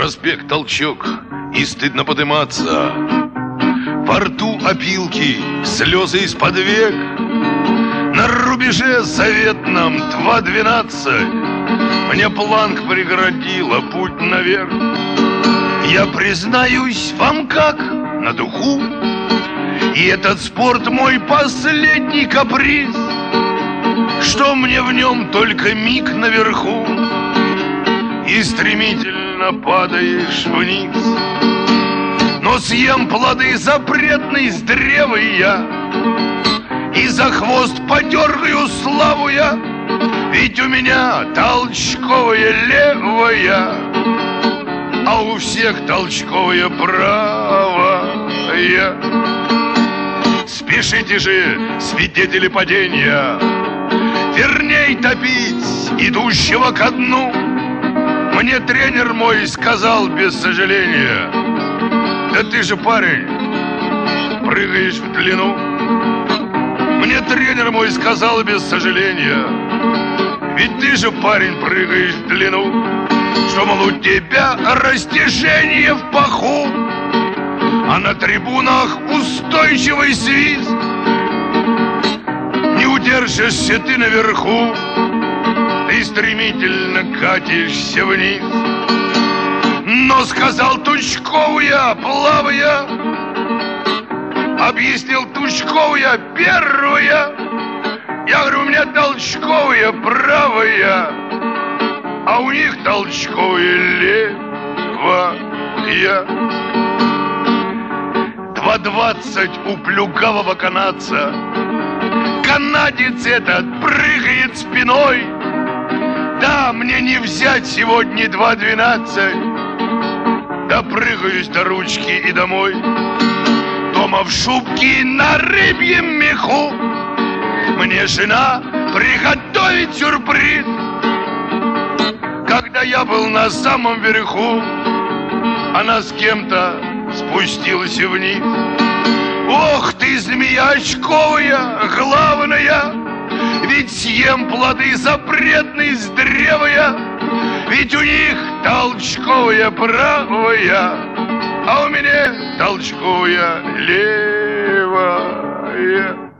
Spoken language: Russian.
Проспект Толчок, и стыдно подниматься. Во рту опилки, слезы из-под век. На рубеже заветном 2:12 мне планк преградила путь наверх. Я признаюсь вам как на духу, и этот спорт мой последний каприз, что мне в нем только миг наверху, и стремительно падаешь вниз. Но съем плоды запретной с древа я, и за хвост подергаю славу я, ведь у меня толчковая левая, а у всех толчковая правая. Спешите же, свидетели падения, верней топить идущего ко дну. Мне тренер мой сказал без сожаления: да ты же, парень, прыгаешь в длину. Мне тренер мой сказал без сожаления: ведь ты же, парень, прыгаешь в длину, что, мол, у тебя растяжение в паху, а на трибунах устойчивый свист. Не удержишься ты наверху, ты стремительно катишься вниз. Но сказал Тучковая, плавая, объяснил Тучковая, первая. Я говорю, у меня толчковая правая, а у них толчковая левая. 2:20 у плюгавого канадца. Канадец этот прыгает спиной. Да, мне не взять сегодня 2:12. Допрыгаюсь до ручки и домой. Дома в шубке на рыбьем меху мне жена приготовит сюрприз. Когда я был на самом верху, она с кем-то спустилась вниз. Ох ты, змея очковая, главная, ведь съем плоды запретные с древа я, ведь у них толчковая правая, а у меня толчковая левая.